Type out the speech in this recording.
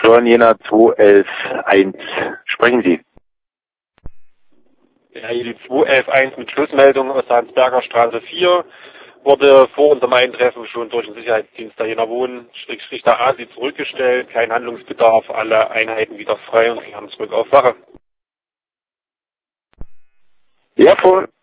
Steuern Jena 211.1. Sprechen Sie. Ja, hier die 211.1 mit Schlussmeldung aus der Hansberger Straße 4 wurde vor unserem Eintreffen schon durch den Sicherheitsdienst der Jena Wohnen, der ASI zurückgestellt. Kein Handlungsbedarf, alle Einheiten wieder frei und wir haben zurück auf Wache. Jawohl.